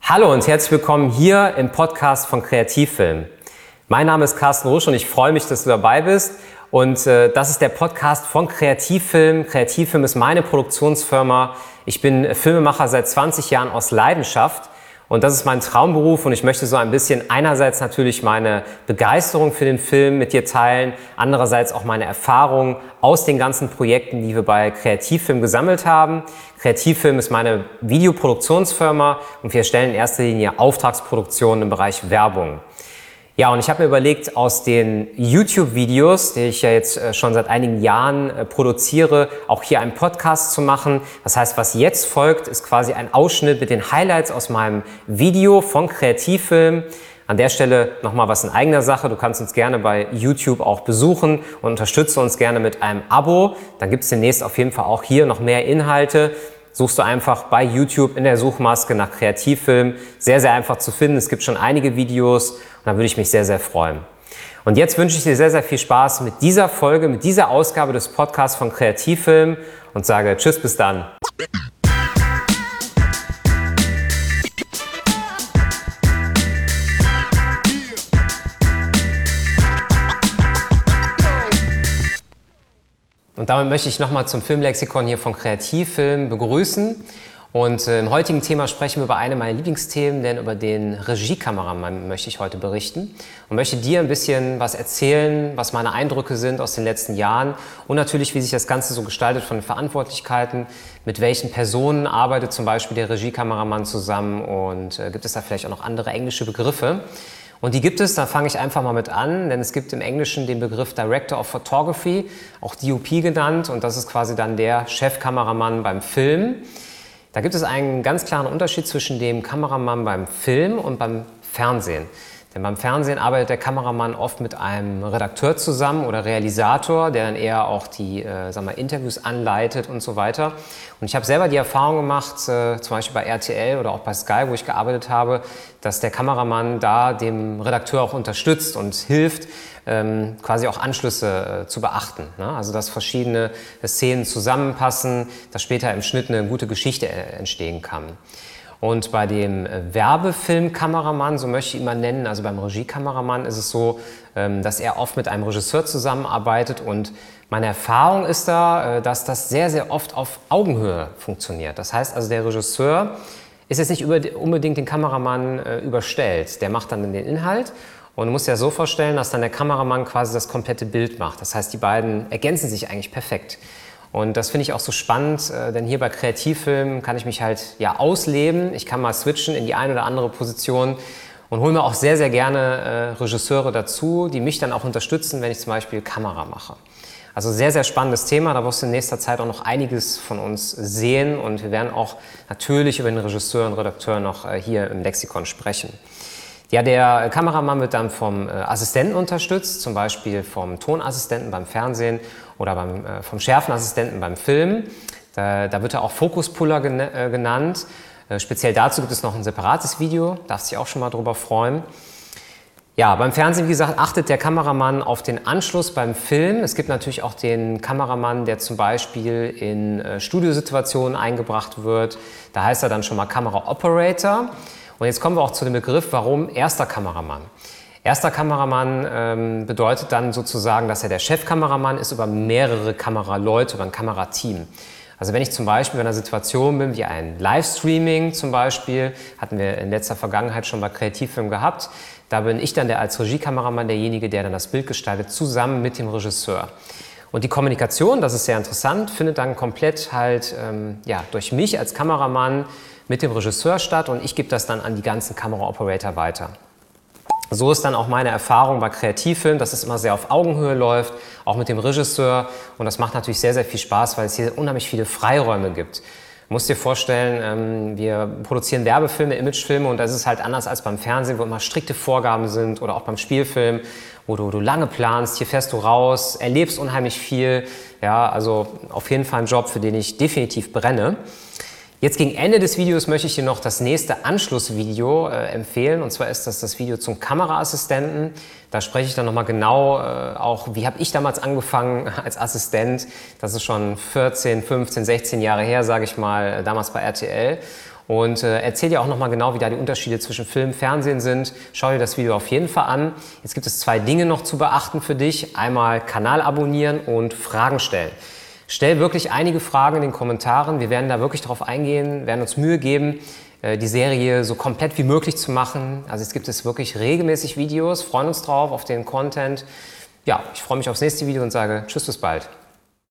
Hallo und herzlich willkommen hier im Podcast von Kreativfilm. Mein Name ist Carsten Rusch und ich freue mich, dass du dabei bist. Und das ist der Podcast von Kreativfilm. Kreativfilm ist meine Produktionsfirma. Ich bin Filmemacher seit 20 Jahren aus Leidenschaft. Und das ist mein Traumberuf und ich möchte so ein bisschen einerseits natürlich meine Begeisterung für den Film mit dir teilen, andererseits auch meine Erfahrungen aus den ganzen Projekten, die wir bei Kreativfilm gesammelt haben. Kreativfilm ist meine Videoproduktionsfirma und wir erstellen in erster Linie Auftragsproduktionen im Bereich Werbung. Ja, und ich habe mir überlegt, aus den YouTube-Videos, die ich ja jetzt schon seit einigen Jahren produziere, auch hier einen Podcast zu machen. Das heißt, was jetzt folgt, ist quasi ein Ausschnitt mit den Highlights aus meinem Video von Kreativfilm. An der Stelle nochmal was in eigener Sache. Du kannst uns gerne bei YouTube auch besuchen und unterstütze uns gerne mit einem Abo. Dann gibt es demnächst auf jeden Fall auch hier noch mehr Inhalte. Suchst du einfach bei YouTube in der Suchmaske nach Kreativfilm. Sehr, sehr einfach zu finden. Es gibt schon einige Videos und da würde ich mich sehr, sehr freuen. Und jetzt wünsche ich dir sehr, sehr viel Spaß mit dieser Folge, mit dieser Ausgabe des Podcasts von Kreativfilm und sage Tschüss, bis dann. Und damit möchte ich nochmal zum Filmlexikon hier von Kreativfilm begrüßen. Und im heutigen Thema sprechen wir über eine meiner Lieblingsthemen, denn über den Regiekameramann möchte ich heute berichten. Und möchte dir ein bisschen was erzählen, was meine Eindrücke sind aus den letzten Jahren und natürlich, wie sich das Ganze so gestaltet von den Verantwortlichkeiten, mit welchen Personen arbeitet zum Beispiel der Regiekameramann zusammen und gibt es da vielleicht auch noch andere englische Begriffe. Und die gibt es, da fange ich einfach mal mit an, denn es gibt im Englischen den Begriff Director of Photography, auch DOP genannt, und das ist quasi dann der Chefkameramann beim Film. Da gibt es einen ganz klaren Unterschied zwischen dem Kameramann beim Film und beim Fernsehen. Denn beim Fernsehen arbeitet der Kameramann oft mit einem Redakteur zusammen oder Realisator, der dann eher auch die Interviews anleitet und so weiter. Und ich habe selber die Erfahrung gemacht, zum Beispiel bei RTL oder auch bei Sky, wo ich gearbeitet habe, dass der Kameramann da dem Redakteur auch unterstützt und hilft, quasi auch Anschlüsse zu beachten. Ne? Also dass verschiedene Szenen zusammenpassen, dass später im Schnitt eine gute Geschichte entstehen kann. Und bei dem Werbefilmkameramann, so möchte ich ihn mal nennen, also beim Regiekameramann, ist es so, dass er oft mit einem Regisseur zusammenarbeitet. Und meine Erfahrung ist da, dass das sehr, sehr oft auf Augenhöhe funktioniert. Das heißt also, der Regisseur ist jetzt nicht unbedingt den Kameramann überstellt. Der macht dann den Inhalt. Und du musst dir ja so vorstellen, dass dann der Kameramann quasi das komplette Bild macht. Das heißt, die beiden ergänzen sich eigentlich perfekt. Und das finde ich auch so spannend, denn hier bei Kreativfilmen kann ich mich halt ausleben. Ich kann mal switchen in die eine oder andere Position und hole mir auch sehr, sehr gerne Regisseure dazu, die mich dann auch unterstützen, wenn ich zum Beispiel Kamera mache. Also sehr, sehr spannendes Thema. Da wirst du in nächster Zeit auch noch einiges von uns sehen. Und wir werden auch natürlich über den Regisseur und Redakteur noch hier im Lexikon sprechen. Ja, der Kameramann wird dann vom Assistenten unterstützt, zum Beispiel vom Tonassistenten beim Fernsehen oder vom Schärfenassistenten beim Film. Da wird er auch Focus-Puller genannt. Speziell dazu gibt es noch ein separates Video, darfst dich auch schon mal drüber freuen. Ja, beim Fernsehen, wie gesagt, achtet der Kameramann auf den Anschluss beim Film. Es gibt natürlich auch den Kameramann, der zum Beispiel in Studiosituationen eingebracht wird. Da heißt er dann schon mal Kamera-Operator. Und jetzt kommen wir auch zu dem Begriff, warum erster Kameramann. Erster Kameramann bedeutet dann sozusagen, dass er der Chefkameramann ist über mehrere Kameraleute, über ein Kamerateam. Also wenn ich zum Beispiel in einer Situation bin, wie ein Livestreaming zum Beispiel, hatten wir in letzter Vergangenheit schon bei Kreativfilm gehabt, da bin ich dann als Regiekameramann derjenige, der dann das Bild gestaltet, zusammen mit dem Regisseur. Und die Kommunikation, das ist sehr interessant, findet dann komplett durch mich als Kameramann mit dem Regisseur statt und ich gebe das dann an die ganzen Kamera-Operator weiter. So ist dann auch meine Erfahrung bei Kreativfilm, dass es immer sehr auf Augenhöhe läuft, auch mit dem Regisseur. Und das macht natürlich sehr, sehr viel Spaß, weil es hier unheimlich viele Freiräume gibt. Du musst dir vorstellen, wir produzieren Werbefilme, Imagefilme und das ist halt anders als beim Fernsehen, wo immer strikte Vorgaben sind oder auch beim Spielfilm, wo du lange planst, hier fährst du raus, erlebst unheimlich viel. Ja, also auf jeden Fall ein Job, für den ich definitiv brenne. Jetzt gegen Ende des Videos möchte ich dir noch das nächste Anschlussvideo empfehlen. Und zwar ist das Video zum Kameraassistenten. Da spreche ich dann nochmal genau auch, wie habe ich damals angefangen als Assistent. Das ist schon 14, 15, 16 Jahre her, sage ich mal, damals bei RTL. und erzähle dir auch nochmal genau, wie da die Unterschiede zwischen Film und Fernsehen sind. Schau dir das Video auf jeden Fall an. Jetzt gibt es 2 Dinge noch zu beachten für dich. Einmal Kanal abonnieren und Fragen stellen. Stell wirklich einige Fragen in den Kommentaren. Wir werden da wirklich drauf eingehen, werden uns Mühe geben, die Serie so komplett wie möglich zu machen. Also jetzt gibt es wirklich regelmäßig Videos, freuen uns drauf auf den Content. Ja, ich freue mich aufs nächste Video und sage tschüss, bis bald.